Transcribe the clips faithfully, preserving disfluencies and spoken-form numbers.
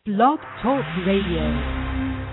Blog Talk Radio.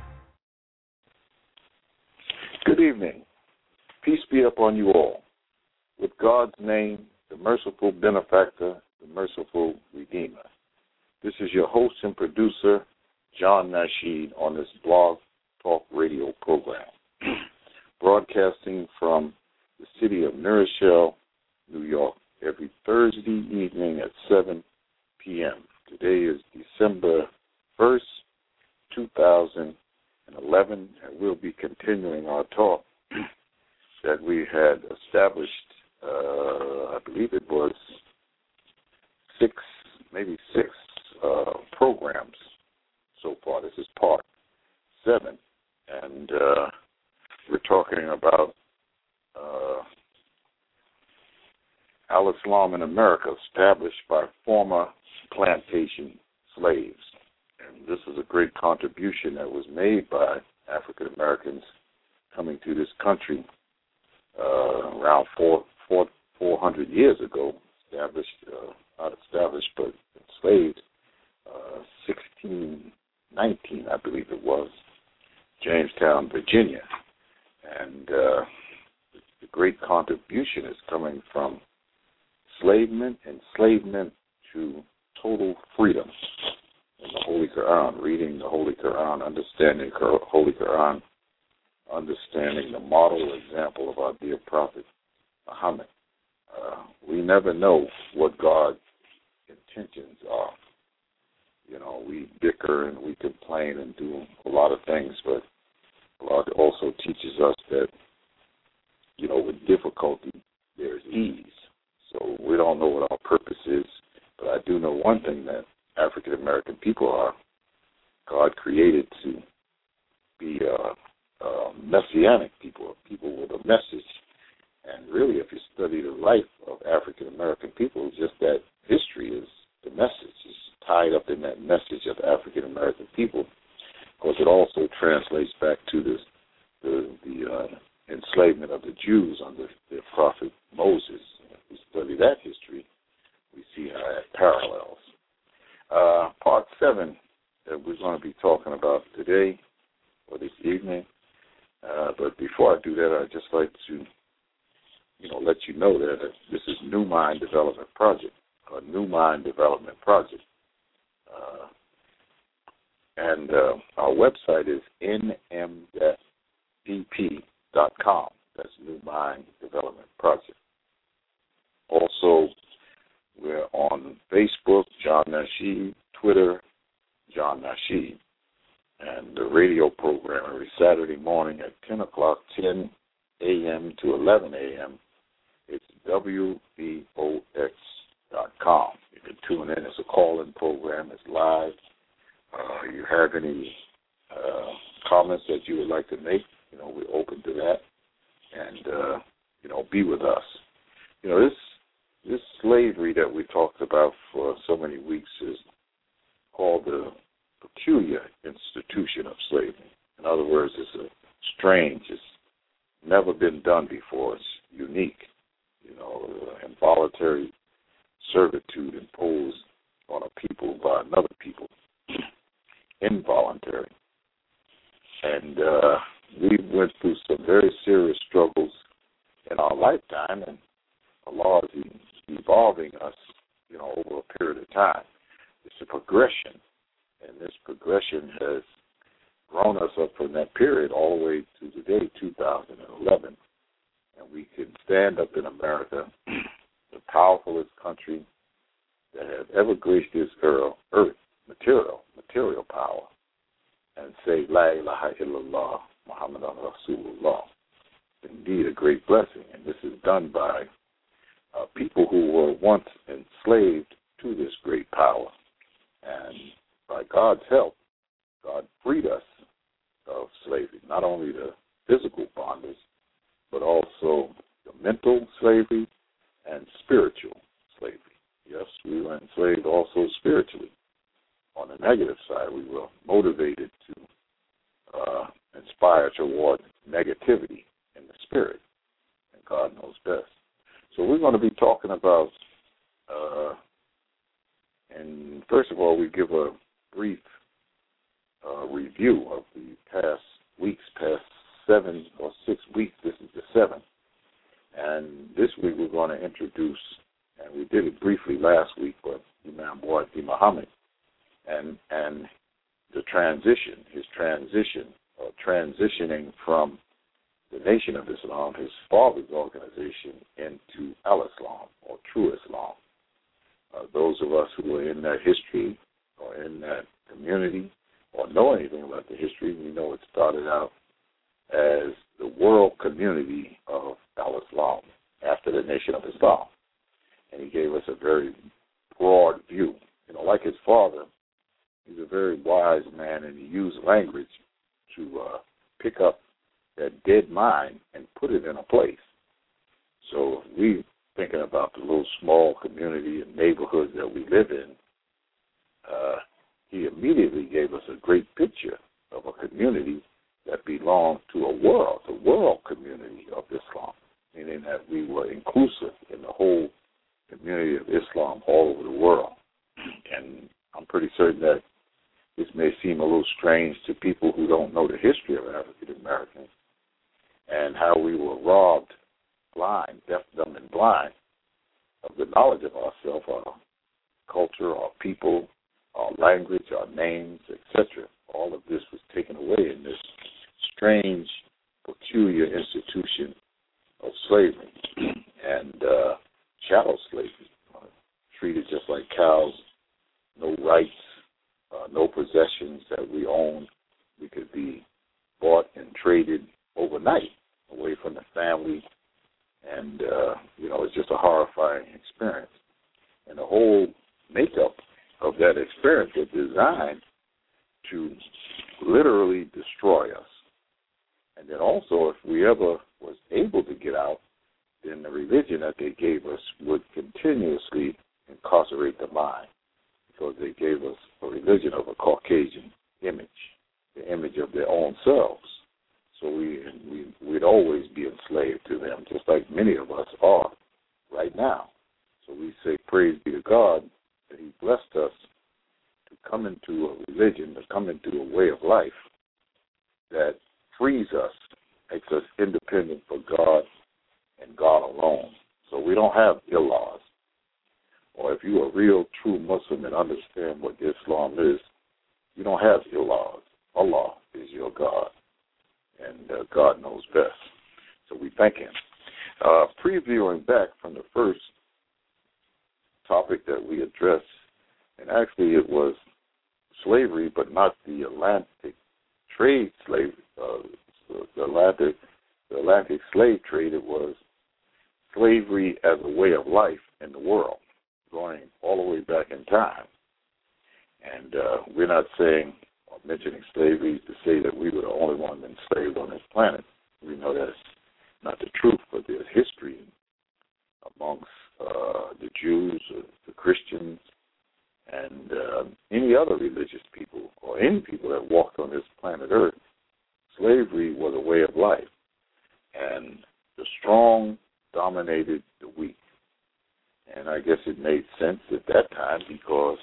Good evening. Peace be upon you all. With God's name, the merciful benefactor, the merciful redeemer. This is your host and producer, John Nasheed, on this Blog Talk Radio program, broadcasting from the city of New Rochelle, New York, every Thursday evening at seven p.m. Today is December first, two thousand eleven, and we'll be continuing our talk that we had established, uh, I believe it was six, maybe six uh, programs so far. This is part seven, and uh, we're talking about uh, Al-Islam in America, established by former plantation slaves. And this is a great contribution that was made by African Americans coming to this country uh, around four, four, four hundred years ago, established, uh, not established, but enslaved, uh, sixteen nineteen, I believe it was, Jamestown, Virginia. And uh, the great contribution is coming from enslavement, enslavement to total freedom in the Holy Quran, reading the Holy Quran, understanding the Holy Quran, understanding the model example of our dear Prophet Muhammad. Uh, we never know what God's intentions are. You know, we bicker and we complain and do a lot of things, but God also teaches us that, you know, with difficulty, there's ease. So we don't know what our purpose is, but I do know one thing, that African American people are, God created to be uh, uh, messianic people, people with a message. And really, if you study the life of African American people, it's just that history is the message. It's tied up in that message of African American people. Of course, it also translates back to this, the, the uh, enslavement of the Jews under their prophet Moses. If we study that history, we see how that parallels. Uh, part seven that we're going to be talking about today or this evening. Uh, but before I do that, I'd just like to, you know, let you know that this is New Mind Development Project, a New Mind Development Project. Uh, and uh, our website is N M D P dot com. That's New Mind Development Project. Also, we're on Facebook, John Nasheed, Twitter, John Nasheed, and the radio program every Saturday morning at ten o'clock, ten a.m. to eleven a.m. It's W B O X dot com. You can tune in. It's a call-in program. It's live. Uh, you have any uh, comments that you would like to make, you know, we're open to that. And, uh, you know, be with us. You know, this this slavery that we talked about for so many weeks is called the peculiar institution of slavery. In other words, it's a strange, it's never been done before. It's unique, you know, uh, involuntary servitude imposed on a people by another people, involuntary. And uh, we went through some very serious struggles in our lifetime, and Allah is evolving us, you know, over a period of time. It's a progression, and this progression has grown us up from that period all the way to today, two thousand eleven. And we can stand up in America, the powerfulest country that has ever graced this earth, material, material power, and say, La ilaha illallah, Muhammadan Rasulullah. Indeed, a great blessing, and this is done by uh, people who were once enslaved to this great power. And by God's help, God freed us of slavery, not only the physical bondage, but also the mental slavery and spiritual slavery. Yes, we were enslaved also spiritually. On the negative side, we were motivated to uh, inspire toward negativity in the spirit, and God knows best. So we're going to be talking about, uh, and first of all, we give a brief review of the past weeks, past seven or six weeks. This is the seventh. And this week we're going to introduce, and we did it briefly last week, but Imam Boadi Muhammad and and the transition, his transition, or transitioning from the Nation of Islam, his father's organization, into Al-Islam, or True Islam. Uh, those of us who are in that history or in that community or know anything about the history, we know it started out as the world community of Al-Islam after the Nation of Islam. And he gave us a very broad view. You know, like his father, he's a very wise man, and he used language to uh, pick up that dead mind and put it in a place. So if we thinking about the little small community and neighborhoods that we live in, uh, he immediately gave us a great picture of a community that belonged to a world, the world community of Islam, meaning that we were inclusive in the whole community of Islam all over the world. And I'm pretty certain that this may seem a little strange to people who don't know the history of African Americans and how we were robbed blind, deaf, dumb, and blind of the knowledge of ourselves, our culture, our people, our language, our names, et cetera. All of this was taken away in this strange, peculiar institution of slavery and uh, chattel slavery, uh, treated just like cows, no rights, uh, no possessions that we own. We could be bought and traded overnight away from the family. And, uh, you know, it's just a horrifying experience. And the whole makeup of that experience was designed to literally destroy us. And then also, if we ever was able to get out, then the religion that they gave us would continuously incarcerate the mind, because they gave us a religion of a Caucasian image, the image of their own selves. So we, we, we'd always be enslaved to them, just like many of us are right now. So we say, praise be to God that he blessed us to come into a religion, to come into a way of life that frees us, makes us independent for God and God alone. So we don't have ill laws. Or if you're a real, true Muslim and understand what Islam is, you don't have ill laws. Allah is your God, and uh, God knows best. So we thank him. Uh, previewing back from the first topic that we addressed, and actually it was slavery, but not the Atlantic trade slavery, uh, the Atlantic, the Atlantic slave trade. It was slavery as a way of life in the world, going all the way back in time. And uh, we're not saying or mentioning slavery to say that we were the only ones enslaved on this planet. We know that's not the truth, but there's history amongst uh, the Jews, or the Christians, and uh, any other religious people or any people that walked on this planet Earth. Slavery was a way of life, and the strong dominated the weak. And I guess it made sense at that time because,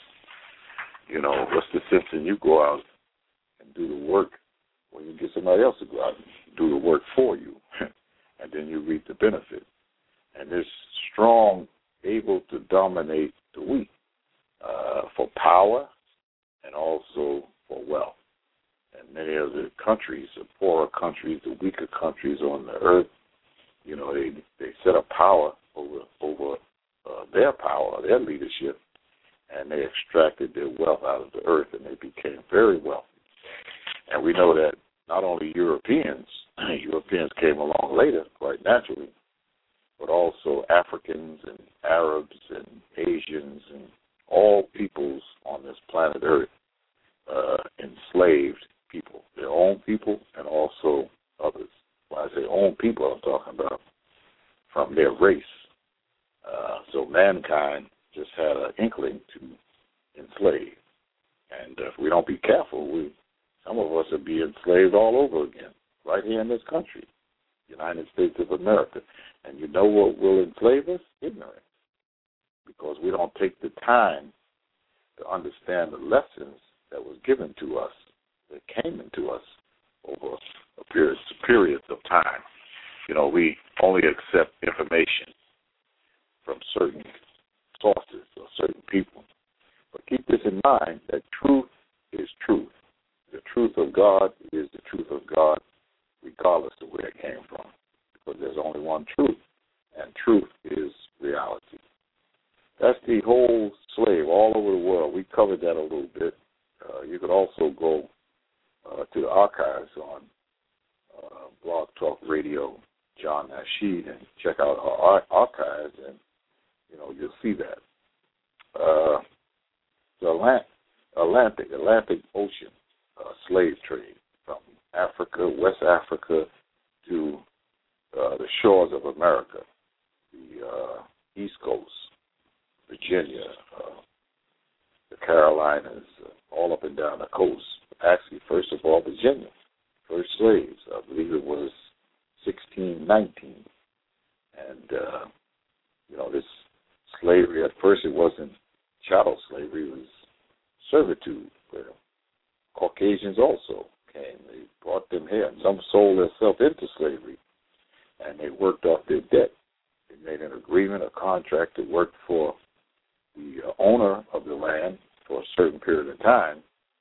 you know, what's the sense in you go out and do the work when you get somebody else to go out and do the work for you, and then you reap the benefit. And this strong, able to dominate the weak uh, for power and also for wealth. And many of the countries, the poorer countries, the weaker countries on the earth, you know, they they set up power over over uh, their power, their leadership, and they extracted their wealth out of the earth, and they became very wealthy. And we know that not only Europeans, Europeans came along later, quite naturally, but also Africans and Arabs and Asians and all peoples on this planet Earth uh, enslaved people, their own people and also others. When I say own people, I'm talking about from their race. Uh, so mankind just had an inkling to enslave. And if we don't be careful, we some of us will be enslaved all over again, right here in this country, United States of America. And you know what will enslave us? Ignorance. Because we don't take the time to understand the lessons that was given to us, that came into us over a period, periods of time. You know, we only accept information from certain sources or certain people. But keep this in mind, that truth is truth. The truth of God is the truth of God, regardless of where it came from, because there's only one truth, and truth is reality. That's the whole slave all over the world. We covered that a little bit. Uh, you could also go uh, to the archives on uh, Blog Talk Radio, John Nasheed, and check out our ar- archives, and you know you'll see that. Uh, the Atlantic, Atlantic, Atlantic Ocean uh, slave trade from Africa, West Africa, to uh, the shores of America, the uh, East Coast, Virginia, uh, the Carolinas, uh, all up and down the coast. Actually, first of all, Virginia, first slaves. I believe it was sixteen nineteen. And, uh, you know, this slavery, at first it wasn't chattel slavery, it was servitude, where Caucasians also came. They brought them here. Some sold themselves into slavery, and they worked off their debt. They made an agreement, a contract to work for the uh, owner of the land for a certain period of time,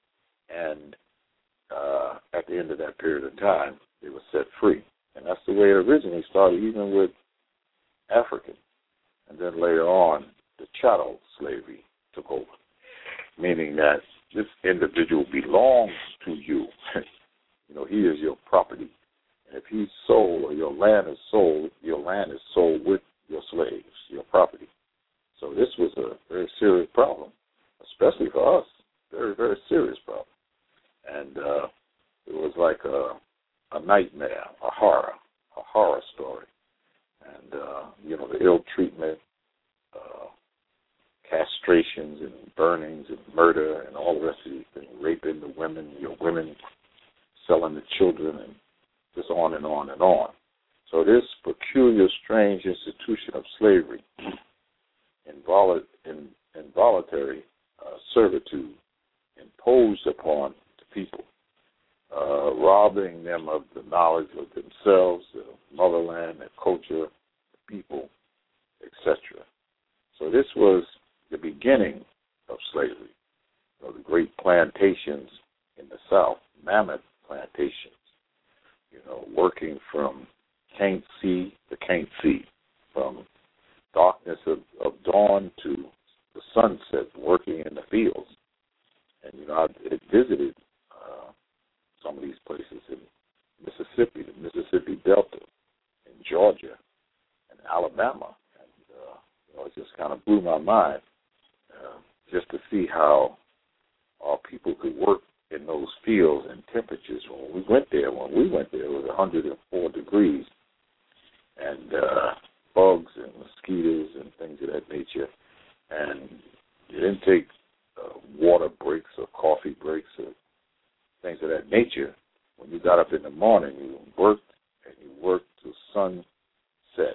and uh, at the end of that period of time, they were set free. And that's the way it originally started, even with African. And then later on, the chattel slavery took over, meaning that this individual belongs to you. You know, he is your property. And if he's sold or your land is sold, your land is sold with your slaves, your property. So this was a very serious problem, especially for us. Very, very serious problem. And uh, it was like a, a nightmare, a horror, a horror story. And, uh, you know, the ill treatment, uh, castrations and burnings and murder and all the rest of these things, raping the women, your women, selling the children, and just on and on and on. So this peculiar, strange institution of slavery, invol- in, involuntary uh, servitude, imposed upon the people, uh, robbing them of the knowledge of themselves, their motherland, their culture, the people, et cetera. So this was the beginning of slavery. You know, the great plantations in the South, mammoth plantations, you know, working from can't see to can't see, from darkness of, of dawn to the sunset, working in the fields. And, you know, I had visited uh, some of these places in Mississippi, the Mississippi Delta, in Georgia, and Alabama. And, uh, you know, it just kind of blew my mind uh, just to see how our people could work in those fields and temperatures. When we went there, when we went there, it was one hundred four degrees, and uh, bugs and mosquitoes and things of that nature. And you didn't take uh, water breaks or coffee breaks or things of that nature. When you got up in the morning, you worked, and you worked till sunset.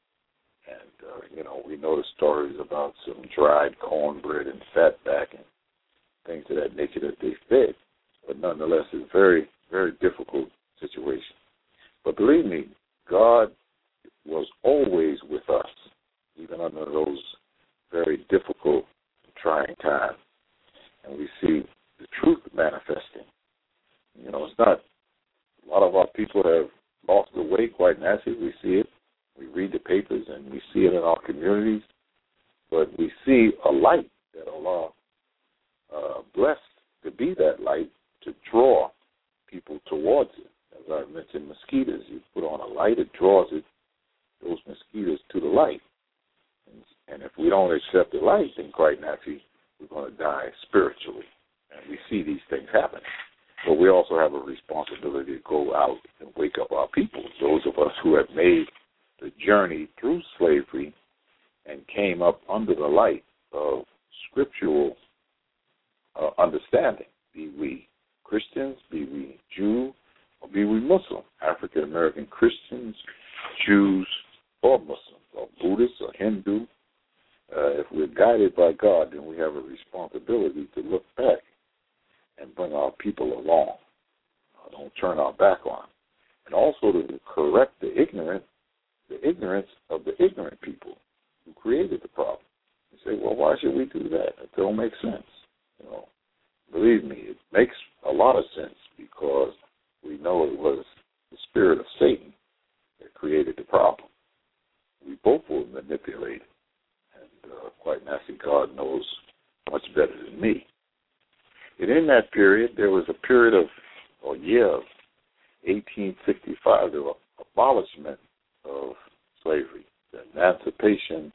And, uh, you know, we know the stories about some dried cornbread and fatback and things of that nature that they fed. But nonetheless, it's a very, very difficult situation. But believe me, God was always with us, even under those very difficult and trying times. And we see the truth manifesting. You know, it's not, a lot of our people have lost their way, quite naturally. We see it. We read the papers and we see it in our communities. But we see a light that Allah uh, blessed to be that light, to draw people towards it. As I mentioned, mosquitoes, you put on a light, it draws it, those mosquitoes to the light. And, and if we don't accept the light, then quite naturally we're going to die spiritually. And we see these things happen. But we also have a responsibility to go out and wake up our people, those of us who have made the journey through slavery and came up under the light of scriptural uh, understanding, be we Christians, be we Jew, or be we Muslim, African-American Christians, Jews, or Muslims, or Buddhists, or Hindu. Uh, if we're guided by God, then we have a responsibility to look back and bring our people along. uh, don't turn our back on, and also to correct the ignorant, the ignorance of the ignorant people who created the problem. You say, well, why should we do that? It don't make sense. You know, believe me, it makes a lot of sense because we know it was the spirit of Satan that created the problem. We both were manipulated, and uh, quite naturally, God knows much better than me. And in that period, there was a period of, or year of eighteen sixty-five, the abolishment of slavery, the Emancipation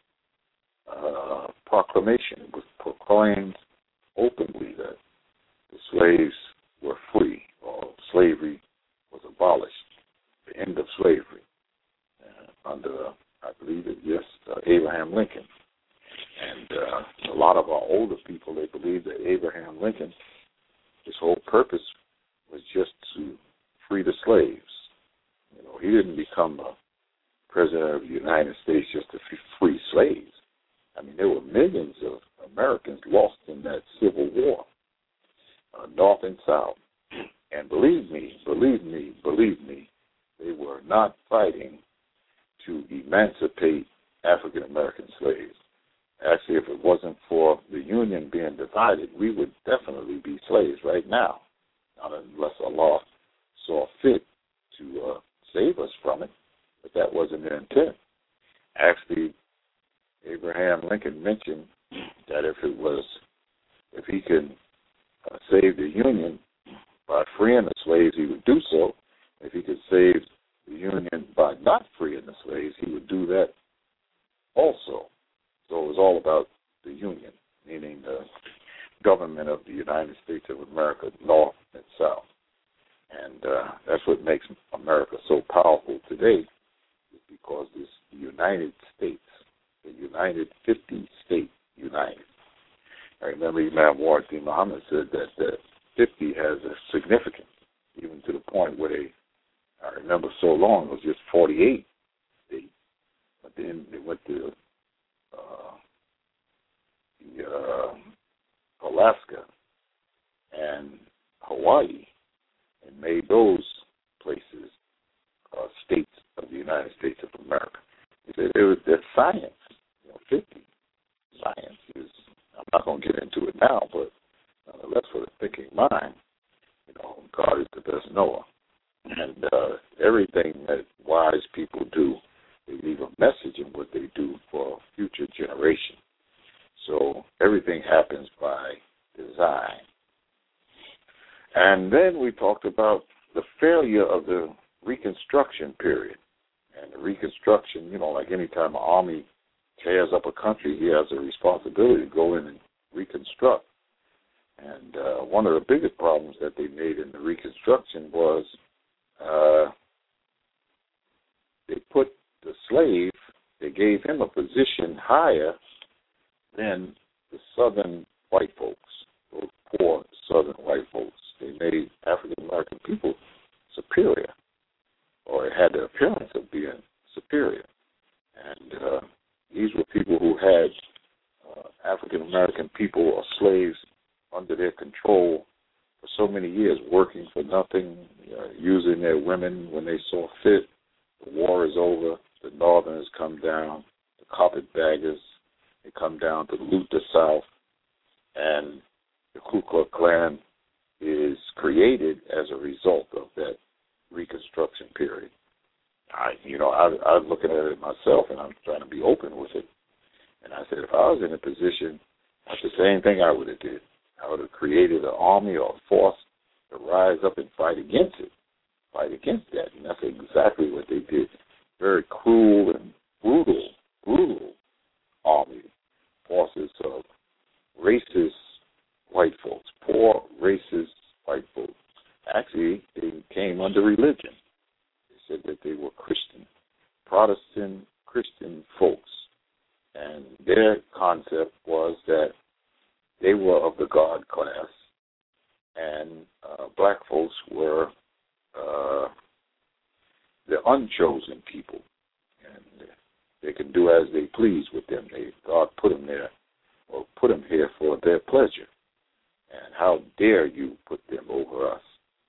uh, Proclamation was proclaimed openly that the slaves were free, or slavery was abolished, the end of slavery, uh, under, I believe it, yes, uh, Abraham Lincoln. And uh, a lot of our older people, they believe that Abraham Lincoln, his whole purpose was just to free the slaves. You know, he didn't become a president of the United States just to free slaves. I mean, there were millions of Americans lost in that Civil War, uh, North and South. And believe me, believe me, believe me, they were not fighting to emancipate African American slaves. Actually, if it wasn't for the Union being divided, we would definitely be slaves right now, not unless Allah saw fit to uh, save us from it. But that wasn't their intent. Actually, Abraham Lincoln mentioned that if it was, if he could uh, save the Union by freeing the slaves, he would do so. If he could save the Union by not freeing the slaves, he would do that also. So it was all about the Union, meaning the government of the United States of America, North and South. And uh, that's what makes America so powerful today, is because this United States, the United fifty State United. I remember Imam Wardi Muhammad said that the fifty has a significance, even to the point where they, I remember so long, it was just forty-eight states, but then they went to uh, the, uh, Alaska and Hawaii and made those places uh, states of the United States of America. He said it was their science, you know, fifty. Science is, I'm not going to get into it now, but nonetheless, for the thinking mind, you know, God is the best knower. And uh, everything that wise people do, they leave a message in what they do for future generations. So everything happens by design. And then we talked about the failure of the Reconstruction period. And the Reconstruction, you know, like any time an army tears up a country, he has a responsibility to go in and reconstruct. And uh, one of the biggest problems that they made in the Reconstruction was uh, they put the slave, they gave him a position higher than the southern white folks, those poor southern white folks. They made African American people superior, or it had the appearance of being superior. And uh, these were people who had uh, African American people or slaves under their control for so many years, working for nothing, uh, using their women when they saw fit. The war is over. The Northerners come down, the carpetbaggers, they come down to loot the South, and the Ku Klux Klan is created as a result of that Reconstruction period. I, you know, I, I was looking at it myself, and I'm trying to be open with it. And I said, if I was in a position, that's the same thing I would have did. I would have created an army or a force to rise up and fight against it, fight against that. And that's exactly what they did. Very cruel and brutal, brutal army, forces of racist white folks, poor racist white folks. Actually, they came under religion. They said that they were Christian, Protestant Christian folks. And their concept was that they were of the God class, and uh, black folks were uh, the unchosen people, and they could do as they please with them. They, God put them there, or put them here for their pleasure. And how dare you put them over us?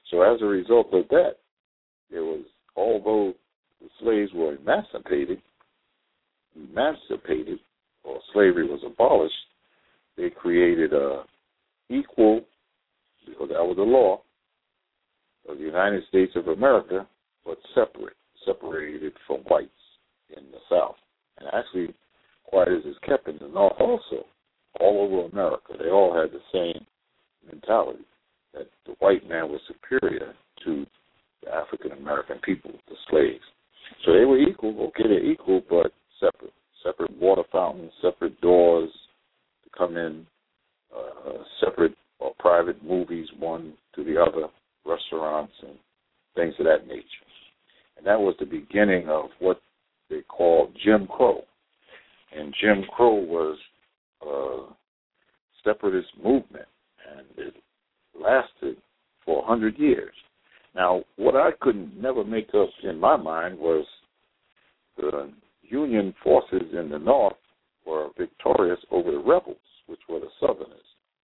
So as a result of that, it was, although the slaves were emancipated, emancipated, or slavery was abolished, they created a equal, because that was the law of the United States of America, but separate, separated from whites in the South. And actually, quite as is kept in the North also, all over America. They all had the same mentality, that the white man was superior to the African-American people, the slaves. So they were equal. Okay, they're equal, but separate. Separate water fountains, separate doors to come in, uh, separate or private movies, one to the other, restaurants and things of that nature. And that was the beginning of what they called Jim Crow. And Jim Crow was a separatist movement, and it lasted for one hundred years. Now, what I couldn't never make up in my mind was the Union forces in the North were victorious over the rebels, which were the Southerners.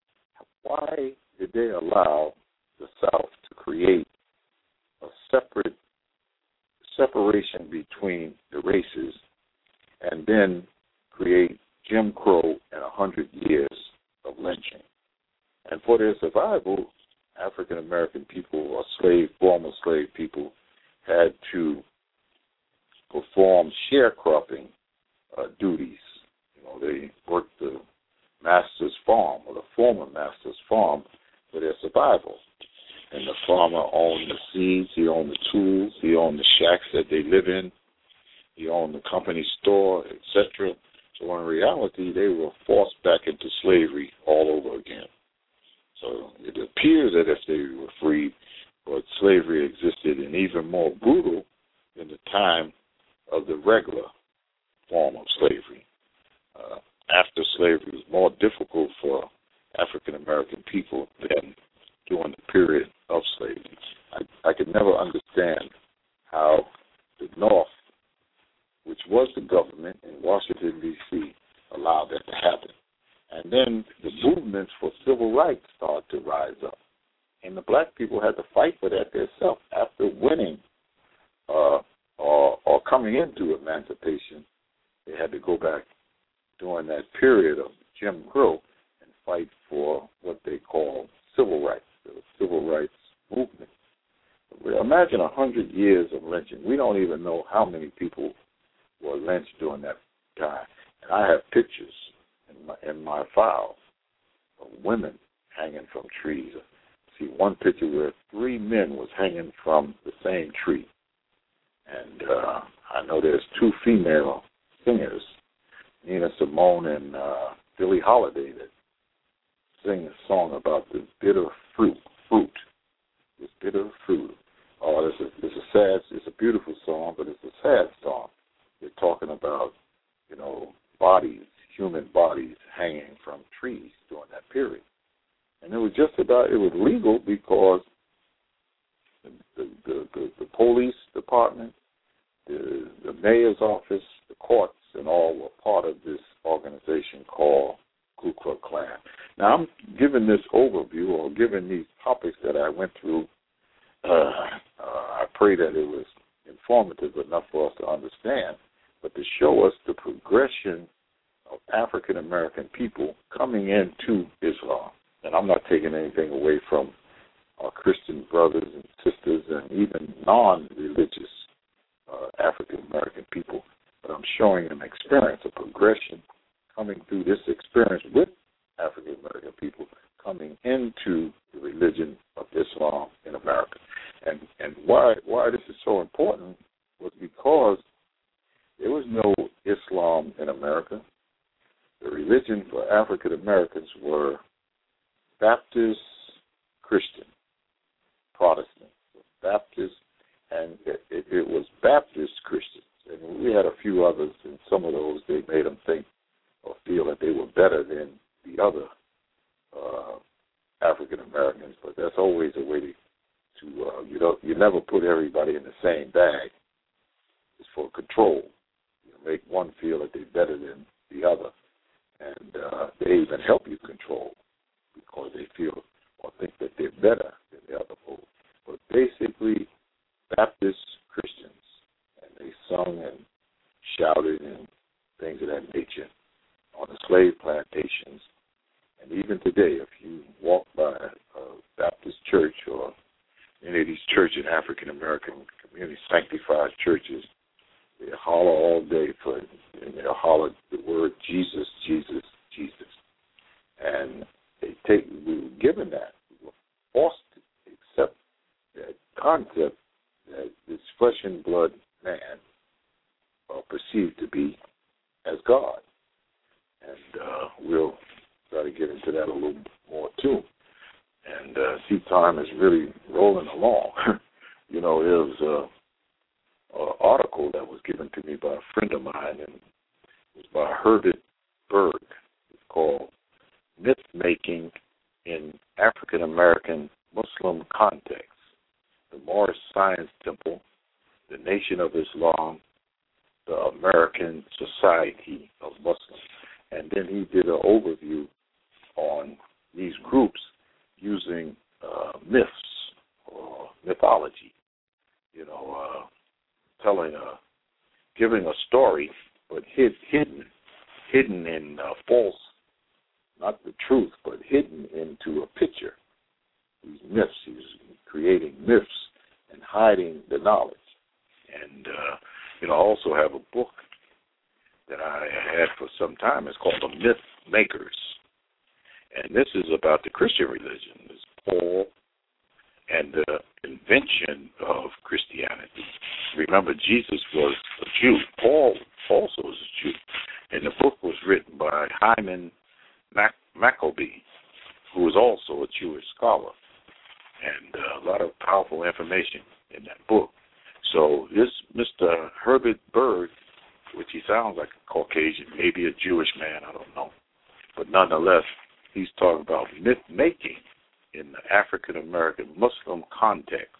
Why did they allow the South to create a separate separation between the races and then create Jim Crow and one hundred years of lynching? And for their survival, African-American people or slave, former slave people had to perform sharecropping uh, duties. You know, they worked the master's farm or the former master's farm for their survival. And the farmer owned the seeds, he owned the tools, he owned the shacks that they live in, he owned the company store, et cetera. So in reality, they were forced back into slavery all over again. So it appears that if they were freed, but slavery existed and even more brutal in the time of the regular form of slavery. Uh, after slavery, it was more difficult for African-American people than during the period of slavery. I, I could never understand how the North, which was the government in Washington, D C, allowed that to happen. And then the movements for civil rights started to rise up. And the black people had to fight for that themselves. After winning uh, or, or coming into emancipation, they had to go back during that period of Jim Crow and fight for what they call civil rights, the civil rights movement. Imagine one hundred years of lynching. We don't even know how many people were lynched during that time. And I have pictures in my, in my files of women hanging from trees. See one picture where three men was hanging from the same tree. And uh, I know there's two female singers, Nina Simone and uh, Billie Holiday, that sing a song about the bitter fruit, fruit, this bitter fruit. Oh, it's a, it's a sad, it's a beautiful song, but it's a sad song. They're talking about, you know, bodies, human bodies hanging from trees during that period. And it was just about, it was legal because the, the, the, the police department, the, the mayor's office, the courts, and all were part of this organization called Ku Klux Klan. Now, I'm giving this overview or giving these topics that I went through. Uh, uh, I pray that it was informative enough for us to understand, but to show us the progression of African-American people coming into Islam. And I'm not taking anything away from our Christian brothers and sisters and even non-religious uh, African-American people, but I'm showing an experience, a progression coming through this experience with African-American people coming into the religion of Islam in America. And and why why this is so important was because there was no Islam in America. The religion for African-Americans were Baptist, Christian, Protestant, Baptist, and it, it, it was Baptist Christians. And we had a few others, and some of those, they made them think or feel that they were better than the other uh, African Americans. But that's always a way to, to uh, you don't, you never put everybody in the same bag. It's for control. You make one feel that they're better than the other, and uh, they even help you control because they feel or think that they're better than the other folks. But even today, if you walk by a Baptist church or any of these churches in African American community sanctified churches, they holler all day for it, and they'll holler the word Jesus, Jesus, Jesus. And they take, we were given that. We were forced to accept that concept that this flesh and blood man are perceived to be as God. And uh, we'll try to get into that a little more too. And uh, see, time is really rolling along. You know, there was an article that was given to me by a friend of mine, and it was by Herbert Berg. It's called Myth Making in African American Muslim Context: The Moorish Science Temple, the Nation of Islam, the American Society of Muslims. And then he did an overview on these groups using uh, myths or mythology, you know, uh, telling a, giving a story, but hid, hidden, hidden in uh, false, not the truth, but hidden into a picture. These myths, he's creating myths and hiding the knowledge. And, uh, you know, I also have a book that I had for some time. It's called The Myth Makers. And this is about the Christian religion. It's Paul and the invention of Christianity. Remember, Jesus was a Jew. Paul also was a Jew. And the book was written by Hyman Mac- Maccabee, who was also a Jewish scholar. And uh, a lot of powerful information in that book. So this Mister Herbert Berg, which he sounds like a Caucasian, maybe a Jewish man, I don't know. But nonetheless, he's talking about myth-making in the African-American Muslim context.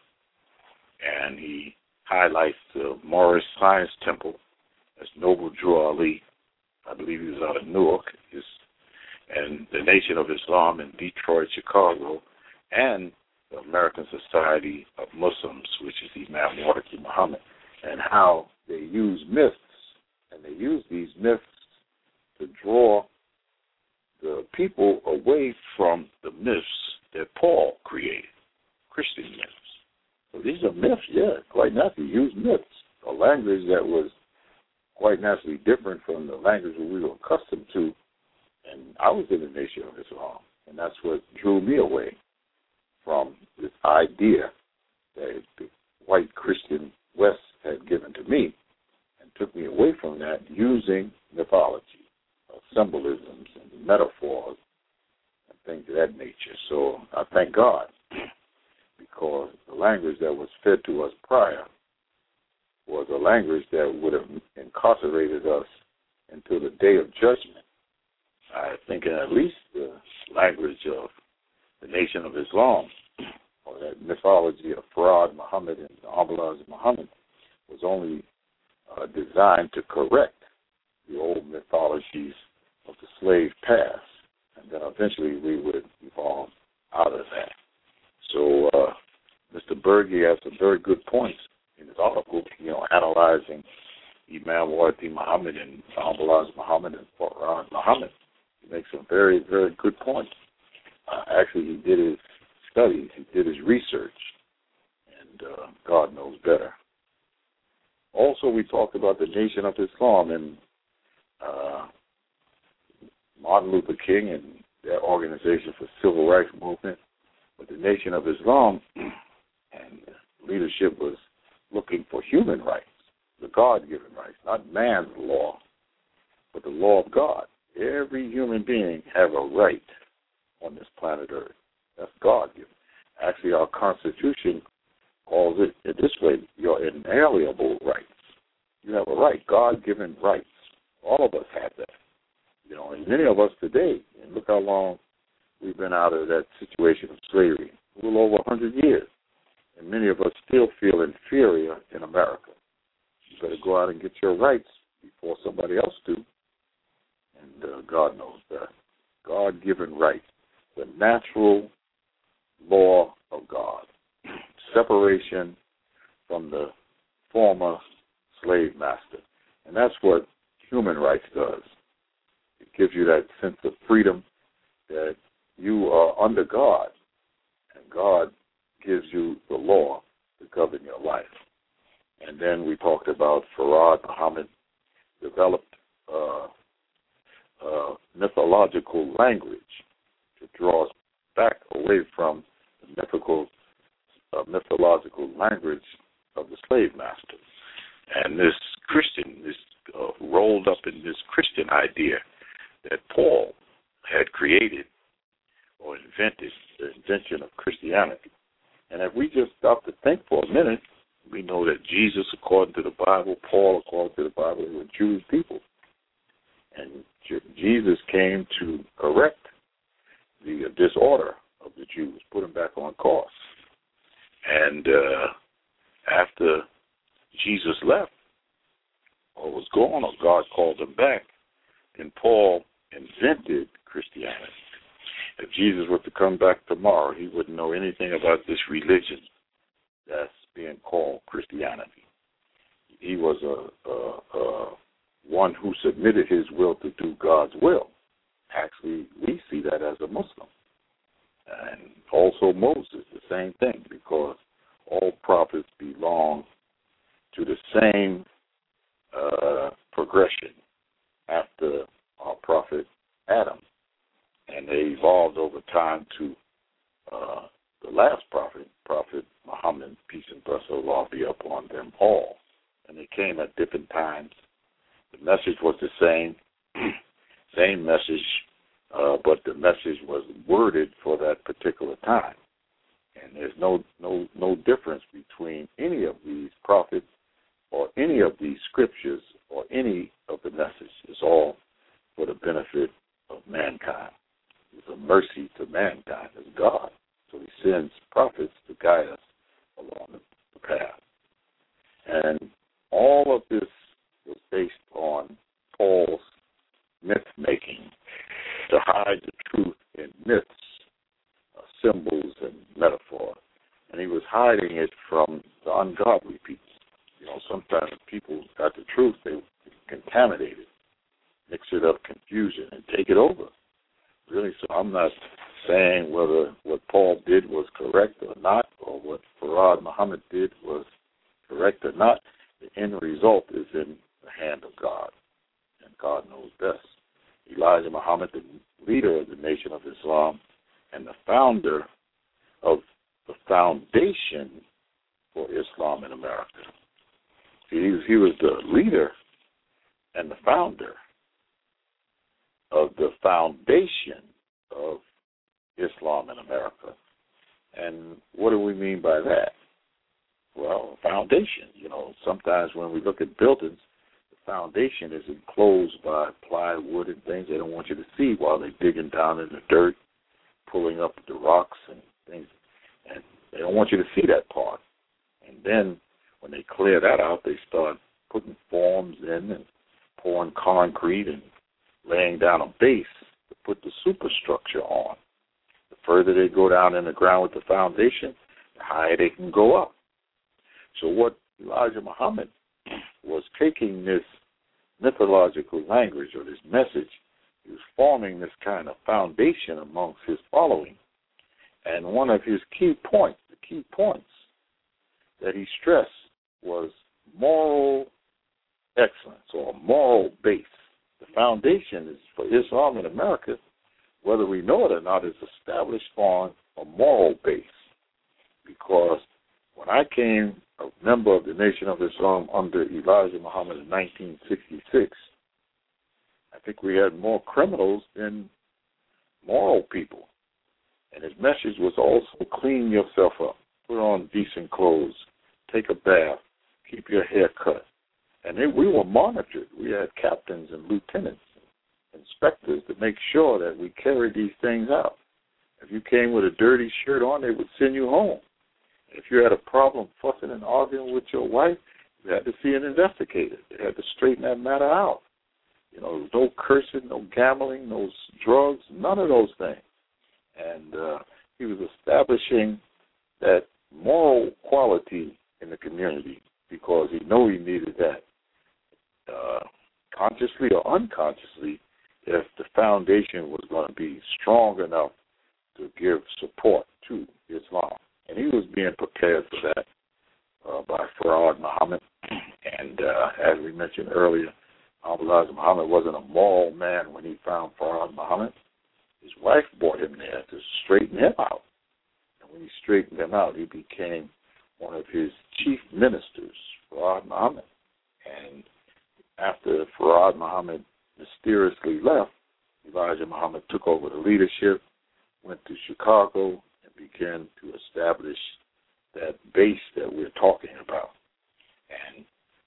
And he highlights the Moorish Science Temple, as Noble Drew Ali, I believe he was out of Newark, is, and the Nation of Islam in Detroit, Chicago, and the American Society of Muslims, which is Imam Warki Muhammad, and how they use myths, and they use these myths to draw the people away from the myths that Paul created, Christian myths. So these are myths, yeah, quite naturally. Use myths, a language that was quite naturally different from the language that we were accustomed to. And I was in the Nation of Islam, and that's what drew me away from this idea that the white Christian West had given to me, and took me away from that using mythology, uh, symbolisms and metaphors and things of that nature. So I thank God, because the language that was fed to us prior was a language that would have incarcerated us until the day of judgment. I think at least the language of the Nation of Islam, or that mythology of Farad Muhammad and Abulaz Muhammad, was only uh, designed to correct the old mythologies of the slave past, and then eventually we would evolve out of that. So uh, Mister Berge has some very good points in his article, you know, analyzing Imam Wardi Muhammad and Abulaz Muhammad and Farad Muhammad. He makes some very, very good points. Uh, actually, he did his studies, he did his research, and uh, God knows better. Also, we talked about the Nation of Islam and uh, Martin Luther King and their organization for civil rights movement. But the Nation of Islam and leadership was looking for human rights, the God-given rights, not man's law, but the law of God. Every human being have a right on this planet Earth. That's God-given. Actually, our Constitution calls it this way: your inalienable rights. You have a right, God-given rights. All of us have that. You know, and many of us today, and look how long we've been out of that situation of slavery, a little over one hundred years. And many of us still feel inferior in America. You better go out and get your rights before somebody else do. And uh, God knows that. God-given rights, the natural law of God, separation from the former slave master. And that's what human rights does. It gives you that sense of freedom that you are under God, and God gives you the law to govern your life. And then we talked about Farad Muhammad developed uh, uh, mythological language to draw us back away from the mythical, uh, mythological language of the slave masters. And this Christian, this uh, rolled up in this Christian idea that Paul had created or invented, the invention of Christianity. And if we just stop to think for a minute, we know that Jesus, according to the Bible, Paul, according to the Bible, they were Jewish people. And Jesus came to correct the disorder of the Jews, put them back on course. And uh, after Jesus left, or was gone, or God called him back, then Paul invented Christianity. If Jesus were to come back tomorrow, he wouldn't know anything about this religion that's being called Christianity. He was a, a, a one who submitted his will to do God's will. Actually, we see that as a Muslim. And also Moses, the same thing, because all prophets belong to the same uh, progression after our prophet Adam. And they evolved over time to uh, the last prophet, Prophet Muhammad, peace and blessing of Allah be upon them all. And they came at different times. The message was the same, same message, uh, but the message was worded for that particular time. And there's no, no, no difference between any of these prophets or any of these scriptures or any of the message. It's all for the benefit of mankind. It's a mercy to mankind as God. So he sends prophets to guide us along the path. And all of this was based on Paul's myth-making to hide the truth in myths, uh, symbols, and metaphor. And he was hiding it from the ungodly people. You know, sometimes people got the truth, they contaminate it, mix it up, confusion, and take it over. Really, so I'm not saying whether what Paul did was correct or not, or what Farad Muhammad did was correct or not. The end result is in the hand of God, and God knows best. Elijah Muhammad, the leader of the Nation of Islam and the founder of the foundation for Islam in America. See, he was, he was the leader and the founder of the foundation of Islam in America. And what do we mean by that? Well, foundation. You know, sometimes when we look at buildings, the foundation is enclosed by plywood and things they don't want you to see while they're digging down in the dirt, pulling up the rocks and things. And they don't want you to see that part. And then when they clear that out, they start putting forms in and pouring concrete and laying down a base to put the superstructure on. The further they go down in the ground with the foundation, the higher they can go up. So what Elijah Muhammad was taking this mythological language or this message, he was forming this kind of foundation amongst his following. And one of his key points, the key points that he stressed was moral excellence or moral base. The foundation is for Islam in America, whether we know it or not, is established on a moral base. Because when I came a member of the Nation of Islam under Elijah Muhammad in nineteen sixty-six, I think we had more criminals than moral people. And his message was also clean yourself up, put on decent clothes, take a bath, keep your hair cut. And they, we were monitored. We had captains and lieutenants, and inspectors to make sure that we carried these things out. If you came with a dirty shirt on, they would send you home. If you had a problem fussing and arguing with your wife, you had to see an investigator. They had to straighten that matter out. You know, there was no cursing, no gambling, no drugs, none of those things. And uh, he was establishing that moral quality in the community because he knew he needed that. Uh, consciously or unconsciously, if the foundation was going to be strong enough give support to Islam. And he was being prepared for that uh, by Farad Muhammad. And uh, as we mentioned earlier, Elijah Muhammad wasn't a moral man when he found Farad Muhammad. His wife brought him there to straighten him out. And when he straightened him out, he became one of his chief ministers, Farad Muhammad. And after Farad Muhammad mysteriously left, Elijah Muhammad took over the leadership, went to Chicago, and began to establish that base that we're talking about. And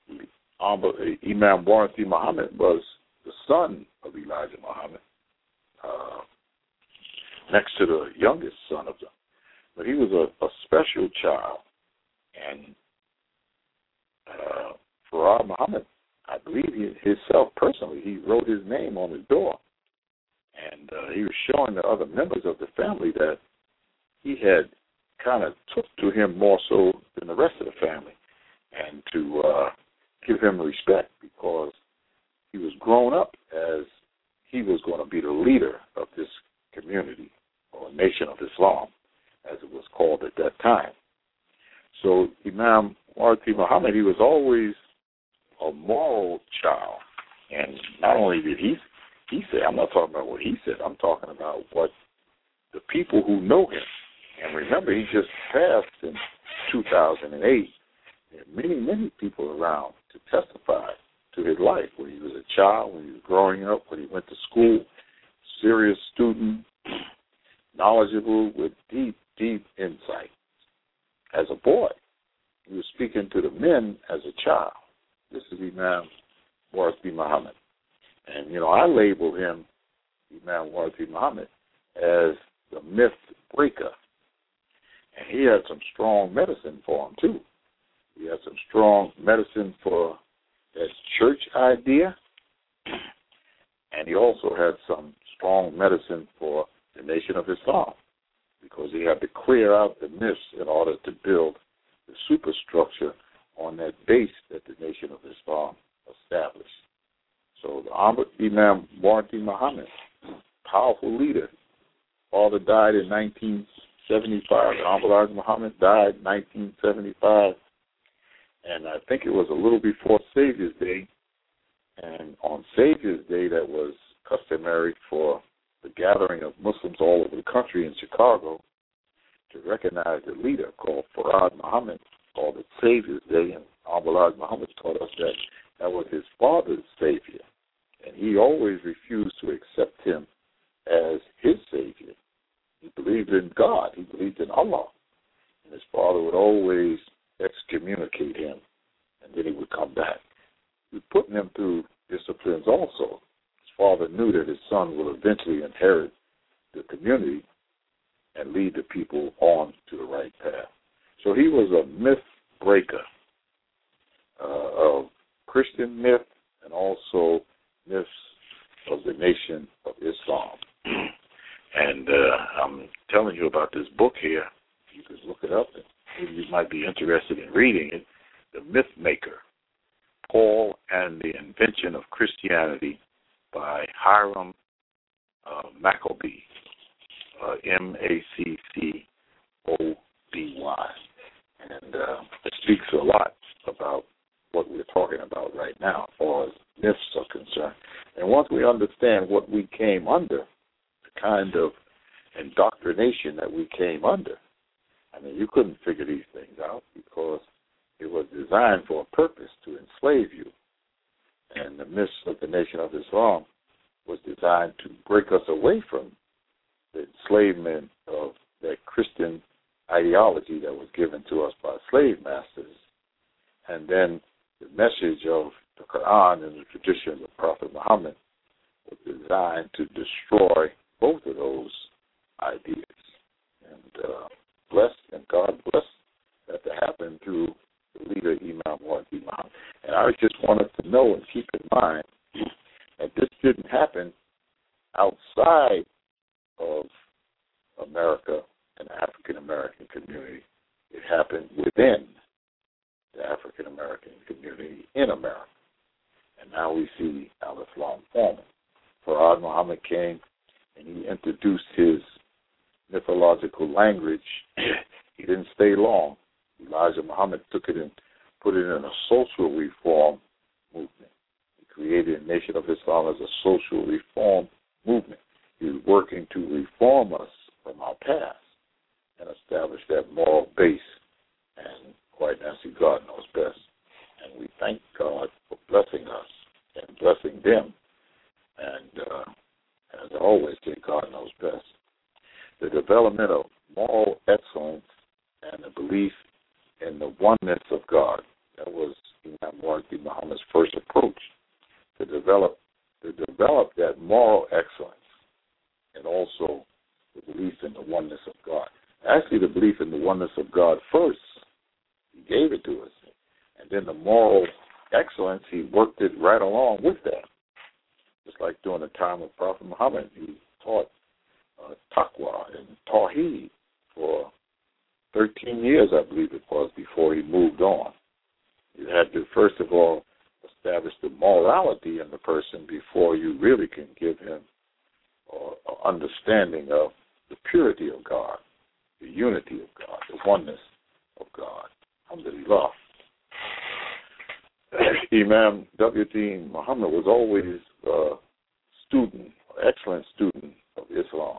Imam Warith Muhammad was the son of Elijah Muhammad, uh, next to the youngest son of them. But he was a, a special child. And uh, Farad Muhammad, I believe he, himself personally, he wrote his name on his door. And uh, he was showing the other members of the family that he had kind of took to him more so than the rest of the family, and to uh, give him respect because he was grown up as he was going to be the leader of this community, or Nation of Islam, as it was called at that time. So Imam Warith Muhammad, he was always a moral child. And not only did he he say, I'm not talking about what he said, I'm talking about what the people who know him. And remember, he just passed in two thousand eight. There are many, many people around to testify to his life when he was a child, when he was growing up, when he went to school, serious student, knowledgeable with deep, deep insight. As a boy, he was speaking to the men as a child. This is Imam Warith Muhammad. And, you know, I label him, Imam Warith Muhammad, as the myth breaker. And he had some strong medicine for him, too. He had some strong medicine for that church idea. And he also had some strong medicine for the Nation of Islam, because he had to clear out the myths in order to build the superstructure on that base that the Nation of Islam established. So the Imam Warith Muhammad, powerful leader, father died in nineteen seventy-five. Elijah Muhammad died in nineteen seventy-five. And I think it was a little before Savior's Day. And on Savior's Day, that was customary for the gathering of Muslims all over the country in Chicago to recognize the leader called Farad Muhammad, called it Savior's Day. And Elijah Muhammad taught us that that was his father's savior. And he always refused to accept him as his savior. He believed in God. He believed in Allah. And his father would always excommunicate him, and then he would come back. He was putting him through disciplines also. His father knew that his son will eventually inherit the community and lead the people on to the right path. So he was a myth breaker uh, of Christian myth and also myths of the Nation of Islam. And uh, I'm telling you about this book here. You can look it up, and maybe you might be interested in reading it. The Myth Maker, Paul and the Invention of Christianity by Hiram uh, Maccoby, uh, M A C C O B Y. And uh, it speaks a lot about what we're talking about right now, as far as myths are concerned. And once we understand what we came under, the kind of indoctrination that we came under, I mean, you couldn't figure these things out because it was designed for a purpose, to enslave you. And the myths of the Nation of Islam was designed to break us away from the enslavement of that Christian ideology that was given to us by slave masters. And then the message of the Quran and the tradition of Prophet Muhammad was designed to destroy both of those ideas. And uh, blessed, and God bless that to happen through the leader Imam Warith Muhammad. And I just wanted to know and keep in mind that this didn't happen outside of America and the African American community. It happened within the African American community in America. And now we see Al-Islam forming. Farad Muhammad came and he introduced his mythological language, he didn't stay long. Elijah Muhammad took it and put it in a social reform movement. He created a Nation of Islam as a social reform movement. He was working to reform us from our past and establish that moral base. And quite honestly, God knows best. And we thank God for blessing us and blessing them. And uh, as I always say, God knows best. The development of moral excellence and the belief in the oneness of God. That was Imam Wahdi Muhammad's first approach to develop to develop that moral excellence and also the belief in the oneness of God. Actually, the belief in the oneness of God first. He gave it to us. And then the moral excellence, he worked it right along with that. Just like during the time of Prophet Muhammad, he taught uh, taqwa and tawheed for thirteen years, I believe it was, before he moved on. You had to, first of all, establish the morality in the person before you really can give him an understanding of the purity of God, the unity of God, the oneness of God. Alhamdulillah. Imam W D Muhammad was always a student, excellent student of Islam.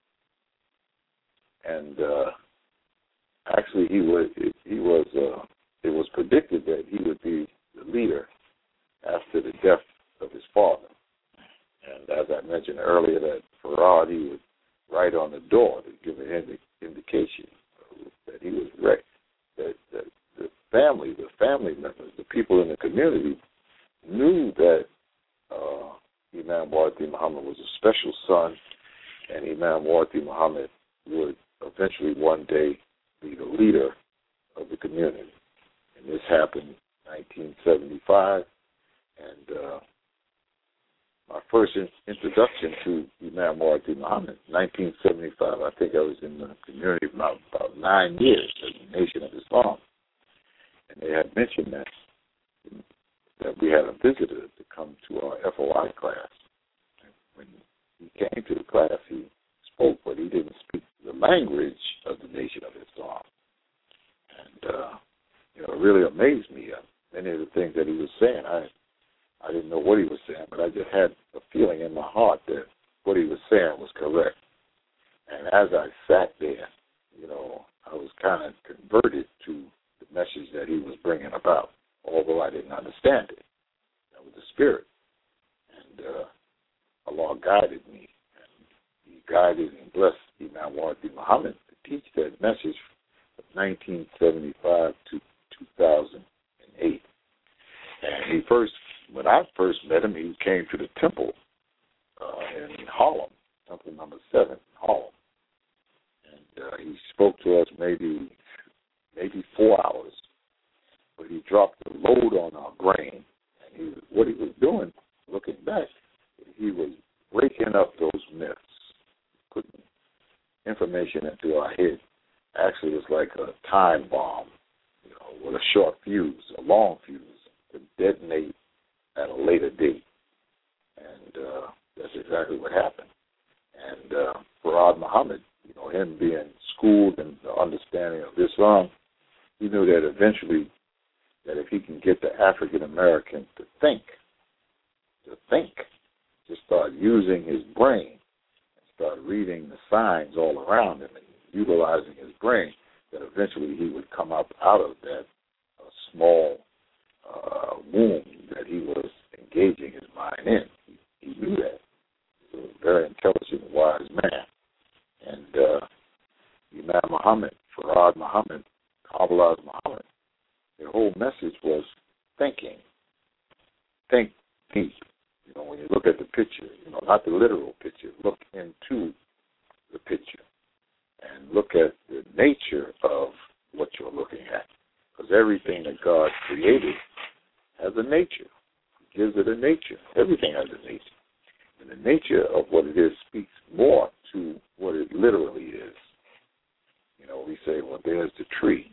And uh, actually, he was, he was, uh, it was predicted that he would be the leader after the death of his father. And as I mentioned earlier, that Farad, he would write on the door to give an indi- indication that he was wrecked, that, that the family, the family members, the people in the community knew that uh, Imam Wahdi Muhammad was a special son, and Imam Wahdi Muhammad would eventually one day be the leader of the community. And this happened in nineteen seventy-five, and uh, my first in- introduction to Imam Wahdi Muhammad, nineteen seventy-five, I think I was in the community for about, about nine years as the Nation of Islam. And they had mentioned that, that we had a visitor to come to our F O I class. And when he came to the class, he spoke, but he didn't speak the language of the Nation of Islam. And, uh, you know, it really amazed me. Uh, many of the things that he was saying, I I didn't know what he was saying, but I just had a feeling in my heart that what he was saying was correct. And as I sat there, you know, I was kind of converted to the message that he was bringing about, although I didn't understand it. That was the spirit. And uh, Allah guided me. And he guided and blessed Imam Wahdi Muhammad to teach that message from nineteen seventy-five to two thousand eight. And he first, when I first met him, he came to the temple uh, in Harlem, temple number seven in Harlem. And uh, he spoke to us maybe maybe four hours, but he dropped the load on our brain. And he, what he was doing, looking back, he was breaking up those myths, putting information into our head. Actually, it was like a time bomb, you know, with a short fuse, a long fuse, to detonate at a later date. And uh, that's exactly what happened. And uh, Farad Muhammad, you know, him being schooled in the understanding of Islam, he knew that eventually that if he can get the African American to think, to think, to start using his brain and start reading the signs all around him and utilizing his brain, that eventually he would come up out of that uh, small uh, womb that he was engaging his mind in. He, he knew that. He was a very intelligent, wise man. And uh, Imam Muhammad, Farad Muhammad, Qabbalaz Muhammad, their whole message was thinking. Think deep. You know, when you look at the picture, you know, not the literal picture, look into the picture and look at the nature of what you're looking at. Because everything that God created has a nature. He gives it a nature. Everything has a nature. And the nature of what it is speaks more to what it literally is. You know, we say, well, there's the tree.